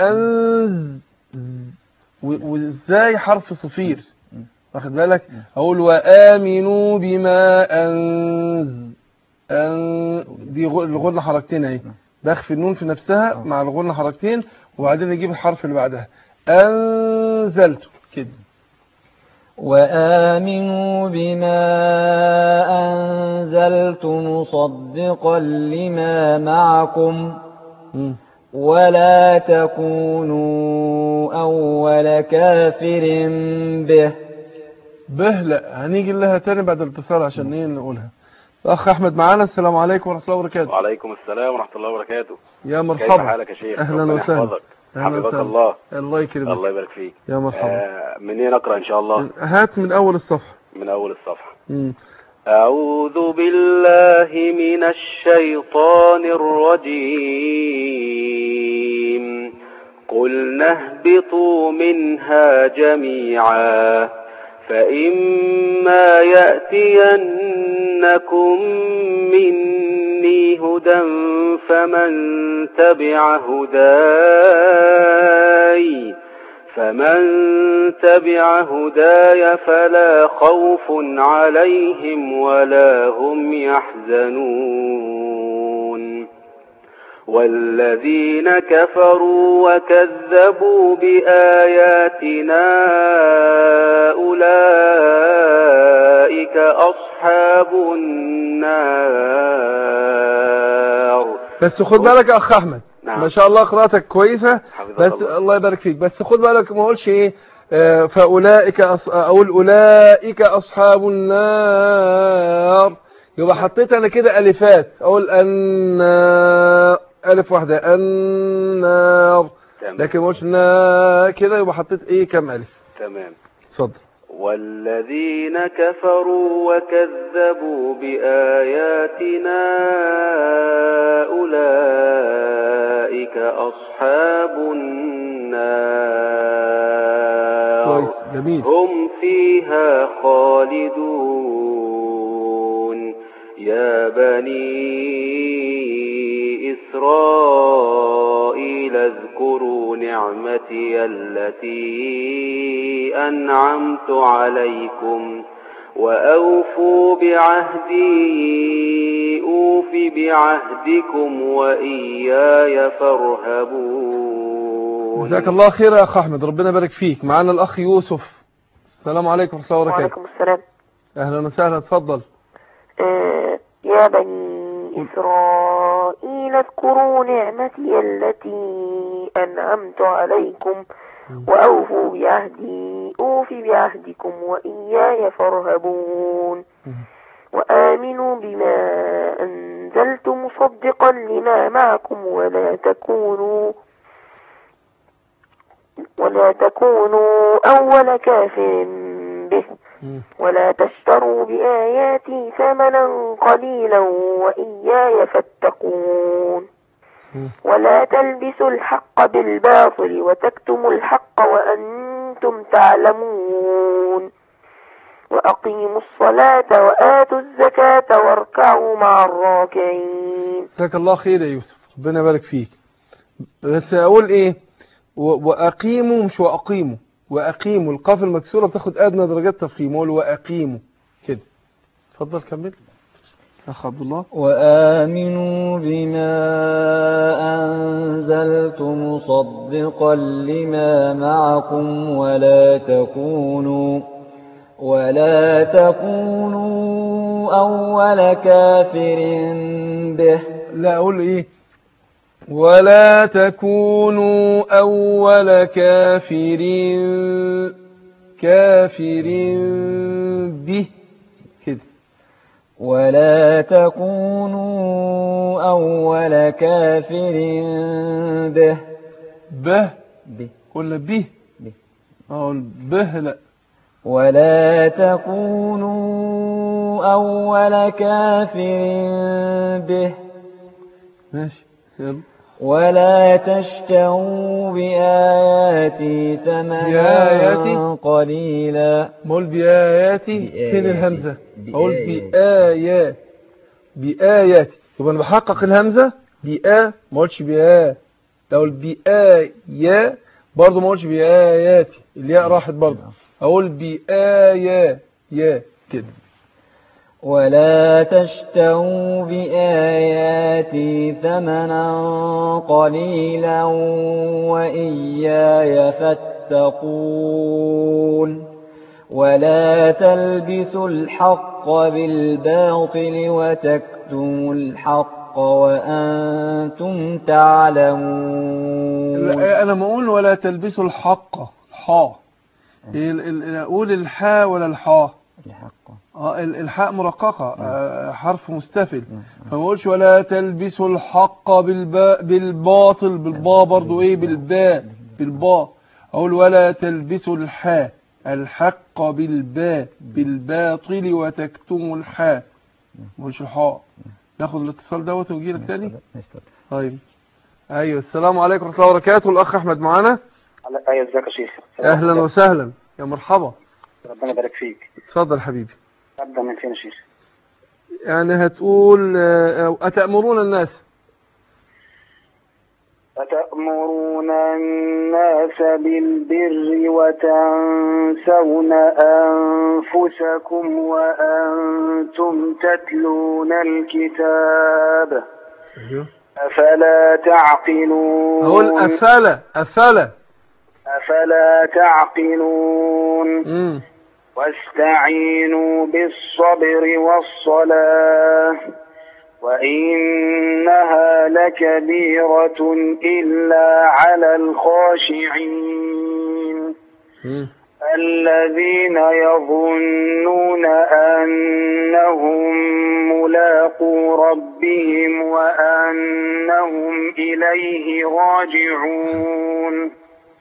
وإزاي حرف صفير، واخد بالك؟ أقول وآمنوا بما دي الغنة حركتين اهي، بخفي النون في نفسها مع الغنة حركتين وبعدين نجيب الحرف اللي بعدها أنزلت كده. وآمنوا بما أنزلت مصدقا لما معكم ولا تكونوا أول كافر به. لا هنيجي لها تاني بعد الاتصال عشان ايه نقولها. الاخ احمد معانا. السلام عليكم ورحمه الله وبركاته. وعليكم السلام ورحمه الله وبركاته. يا مرحبا. كيف حالك يا شيخ؟ اهلا وسهلا. حفظك الله. الله يكرمك. الله يبارك فيك. يا مرحبا. منين اقرا ان شاء الله؟ هات من اول الصفحه. من اول الصفحه. أعوذ بالله من الشيطان الرجيم. قلنا اهبطوا منها جميعا فإما يأتينكم مني هدى فمن تبع هداي فلا خوف عليهم ولا هم يحزنون. والذين كفروا وكذبوا بآياتنا أولئك أصحاب النار. بس خد بالك يا أخ أحمد. ما شاء الله قراءتك كويسة، بس الله يبارك فيك، بس خد بالك ما اقولش ايه فاولئك اقول اولئك اصحاب النار، يبقى حطيت انا كده الفات، اقول الف واحده النار، لكن ما اقولش كده، يبقى حطيت ايه كم الف. تمام. اتفضل. والذين كفروا وكذبوا بآياتنا أولئك أصحاب النار هم فيها خالدون. يا بني إسرائيل اذكروا نعمتي التي أنعمت عليكم وأوفوا بعهدي أوف بعهدكم وإياي فارهبون. جزاك الله خير يا أخ أحمد، ربنا يبارك فيك. معنا الأخ يوسف. السلام عليكم ورحمة الله وبركاته. وعليكم السلام. أهلا وسهلا. اتفضل. يا بني إسرائيل اذكروا نعمتي التي أنعمت عليكم وأوفوا بعهدي أوف بعهدكم وإياي فارهبون وآمنوا بما أنزلت مصدقا لما معكم ولا تكونوا أول كافر به ولا تشتروا بآياتي ثمنا قليلا وإياي فاتقون ولا تلبسوا الحق بالباطل وتكتموا الحق وأنتم تعلمون وأقيموا الصلاة وآتوا الزكاة واركعوا مع الراكعين. جزاك الله خير يا يوسف، ربنا يبارك فيك. بس أقول إيه؟ وأقيموا مش وأقيموا، وأقيموا القاف المكسورة بتاخد أدنى درجات تفخيم، أقول وأقيموا كده. اتفضل كمل أخ عبد الله. وآمنوا بما أنزلت مصدقا لما معكم ولا تكونوا أول كافر به. لا أقول إيه؟ ولا تكونوا أول كافر به كده. ولا تكونوا أول كافر به ولا به أقول به لا. ولا تكونوا أول كافر به. ماشي يلا. ولا تشتروا بآياتي ثمنا قليلا. مول بآياتي فين الهمزة؟ أقول بآياتي يبقى أنا بحقق الهمزة ما قلتش بآ. أقول بآيا برضه ما قلتش بآياتي، الياء راحت برضه. أقول بآيا كده. ولا تشتروا بآياتي ثمنا قليلا وإياي فاتقون. ولا تلبسوا الحق بالباطل وتكتموا الحق وأنتم تعلمون. أنا ما أقول ولا تلبسوا الحق حاء، أقول الحاء ولا الحاء؟ الحاء مرققة، حرف مستفل، فما اقولش ولا تلبسوا الحق بالباطل بالباء برضو ايه بالباء. اقول ولا تلبسوا الحق بالباطل وتكتموا الحاء، ما اقولش الحاء. ناخد الاتصال دوت ونجي لك تاني. طيب ايوه السلام عليكم ورحمه الله وبركاته. الاخ احمد معانا. ايوه ازيك يا شيخ؟ اهلا وسهلا يا مرحبا. ربنا يبارك فيك. اتفضل حبيبي. ابدا من فين يا شيخ؟ يعني هتقول أتأمرون الناس بالبر وتنسون أنفسكم وأنتم تتلون الكتاب أفلا تعقلون. أقول أفلا تعقلون. واستعينوا بالصبر والصلاة وإنها لكبيرة إلا على الخاشعين الذين يظنون أنهم ملاقو ربهم وأنهم إليه راجعون.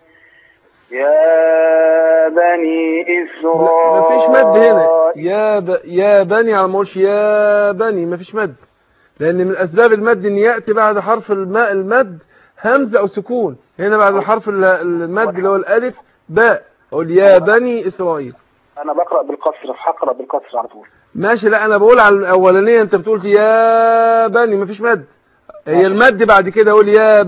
يا بني إسرائيل. مفيش مد هنا. يا بني على ما يا بني مفيش مد، لأن من أسباب المد إن يأتي بعد حرف المد همزة أو سكون. هنا بعد حرف المد اللي هو الألف باء. أقول يا بني إسرائيل. أنا بقرأ بالقصر، هقرأ بالقصر على طول. ماشي. لا أنا بقول على الأولانية أنت بتقول يا بني مفيش مد، هي المد بعد كده. أقول يا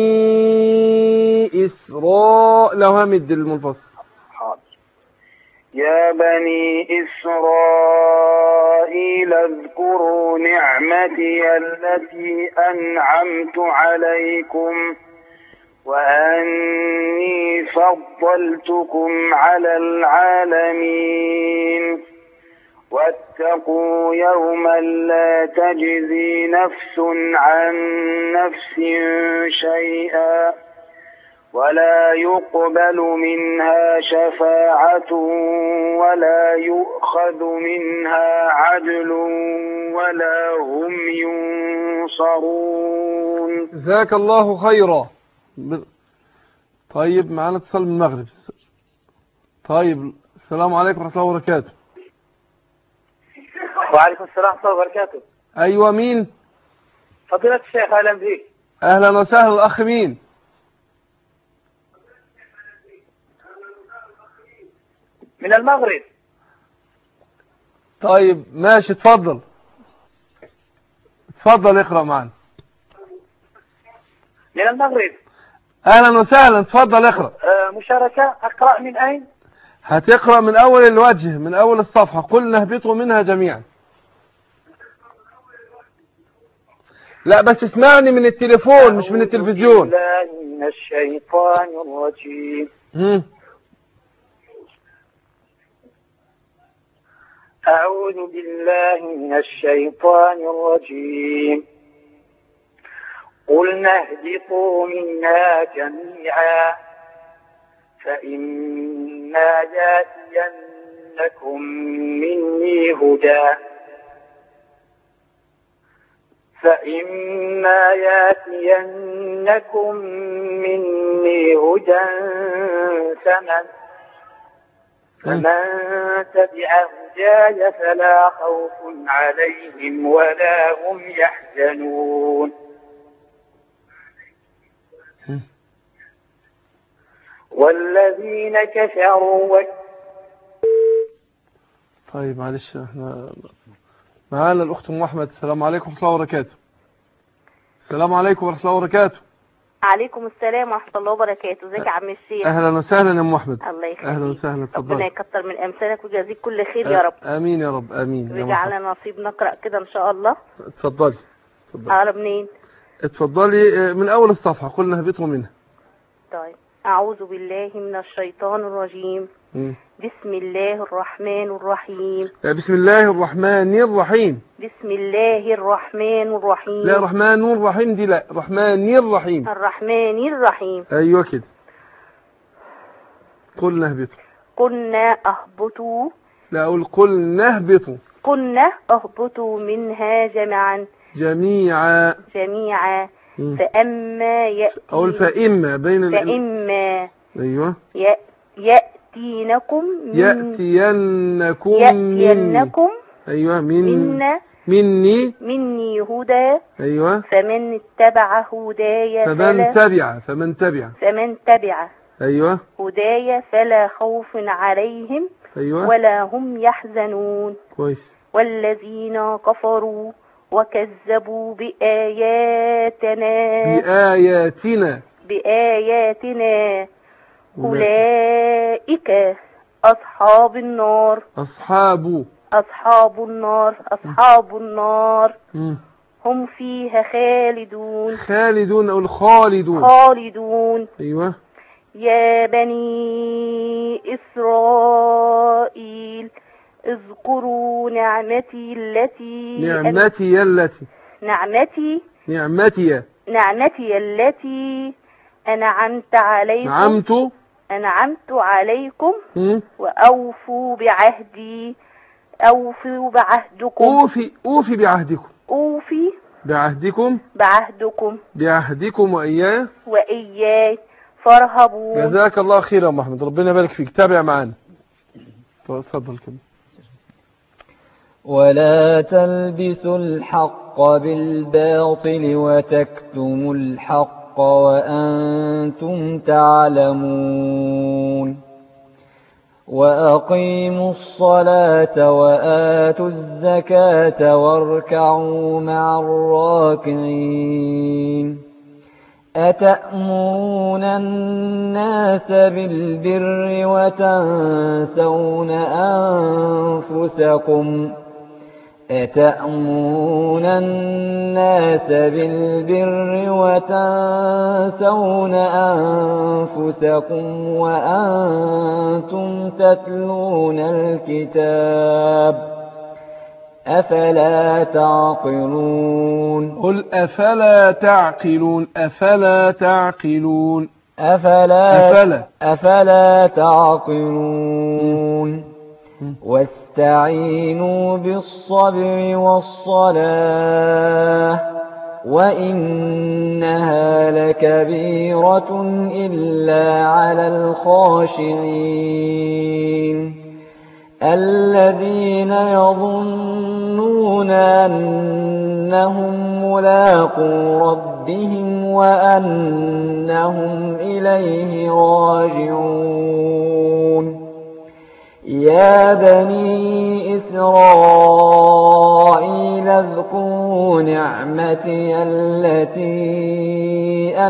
بني إسرائيل لو همد المنفصل. حاضر. يا بني إسرائيل اذكروا نعمتي التي أنعمت عليكم وأني فضلتكم على العالمين. واتقوا يوما لا تجزي نفس عن نفس شيئا ولا يقبل منها شفاعة ولا يؤخذ منها عدل ولا هم ينصرون. جزاك الله خيرا. طيب معنا اتصال من المغرب. طيب السلام عليكم ورحمة الله وبركاته. وعليكم السلام ورحمة الله وبركاته. أيوة مين؟ فضيلة الشيخ أهلا بك. أهلا وسهلا. الأخ مين؟ من المغرب. طيب ماشي اتفضل. اتفضل اقرأ معنا. من المغرب. أهلا وسهلا. اتفضل اقرأ. مشاركة. أقرأ من أين؟ هتقرأ من أول الوجه، من أول الصفحة. قلنا اهبطوا منها جميعا. لا بس اسمعني من التليفون مش من التلفزيون. أعوذ بالله من الشيطان الرجيم. أعوذ بالله من الشيطان الرجيم. قلنا اهبطوا منها جميعا فإما يأتينكم مني هدى فمن تبع هداي فلا خوف عليهم ولا هم يحزنون. والذين كفروا طيب معلش احنا معانا الأخت أم أحمد. السلام عليكم ورحمة الله وبركاته. السلام عليكم ورحمة الله وبركاته. عليكم السلام ورحمة الله وبركاته. ازيك يا عم الشيخ؟ أهلا وسهلا يا أم أحمد. الله يخليك. أهلا وسهلا. اتفضل. ربنا يكتر من أمثالك ويجازيك كل خير يا رب. آمين يا رب. آمين. ويجعلنا نصيب نقرأ كده إن شاء الله. اتفضلي. أقرأ منين؟ اتفضلي من أول الصفحة. قلنا اهبطوا منها. طيب. أعوذ بالله من الشيطان الرجيم. بسم الله الرحمن الرحيم. بسم الله الرحمن الرحيم. بسم الله الرحمن الرحيم. لا الرحمن الرحيم دي لا. الرحمن الرحيم. الرحمن الرحيم. أيوة كده. قلنا اهبطوا. قلنا اهبطوا. لا أقول قلنا اهبطوا. قلنا اهبطوا منها جميعا. جميعا. جميعا. فأما يأتي. أقول فإما بين فإما. أيوة. يأتينكم. يأتينكم. أيوة مني هدى. أيوة. فمن اتبع هدايا فمن تبع. أيوة. هدايا فلا خوف عليهم. أيوة. ولا هم يحزنون. كويس. والذين كفروا وكذبوا بآياتنا أولئك أصحاب النار. أصحاب النار هم فيها خالدون أو خالدون. أيوة. يا بني إسرائيل اذكروا نعمتي التي أنعمت عليكم وأوفوا بعهدي. أوفي بعهدكم وإياي فارهبون. جزاك الله خيرا يا محمد. ربنا يبارك فيك. تابع معانا. تفضل كده. ولا تلبسوا الحق بالباطل وتكتموا الحق وأنتم تعلمون. وأقيموا الصلاة وآتوا الزكاة واركعوا مع الراكعين. أتأمرون الناس بالبر وتنسون أنفسكم وأنتم تتلون الكتاب أفلا تعقلون. قل أفلا تعقلون. أفلا تعقلون واستعينوا بالصبر والصلاة وإنها لكبيرة إلا على الخاشعين الذين يظنون أنهم ملاقو ربهم وأنهم إليه راجعون يا بني إسرائيل اذكروا نعمتي التي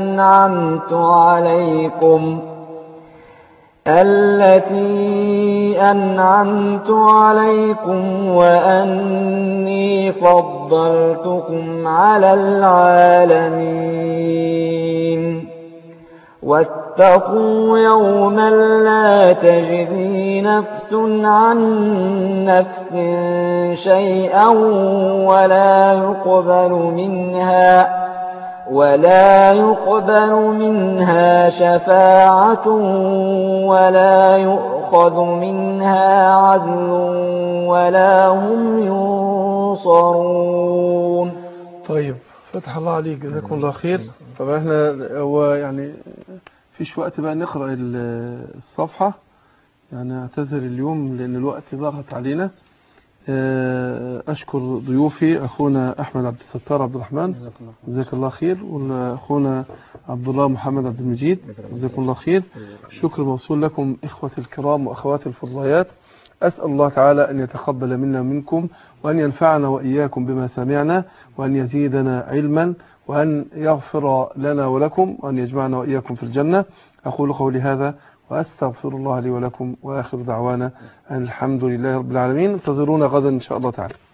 أنعمت عليكم وأني فضلتكم على العالمين واتقوا يوما لا تجزي نفس عن نفس شيئا ولا يقبل منها شفاعة ولا يؤخذ منها عدل ولا هم ينصرون. طيب فتح الله عليك جزاكم الله خير. طبعا احنا هو يعني فيش وقت بقى نقرأ الصفحة، يعني اعتذر اليوم لأن الوقت ضغط علينا. أشكر ضيوفي أخونا أحمد عبد الستار عبد الرحمن جزاك الله خير، وأخونا عبد الله محمد عبد المجيد جزاكم الله خير. شكر موصول لكم إخوتي الكرام وأخواتي الفضليات. أسأل الله تعالى أن يتقبل منا ومنكم وأن ينفعنا وإياكم بما سمعنا وأن يزيدنا علما وأن يغفر لنا ولكم وأن يجمعنا وإياكم في الجنة. أقول قولي هذا وأستغفر الله لي ولكم وآخر دعوانا أن الحمد لله رب العالمين. انتظرونا غدا إن شاء الله تعالى.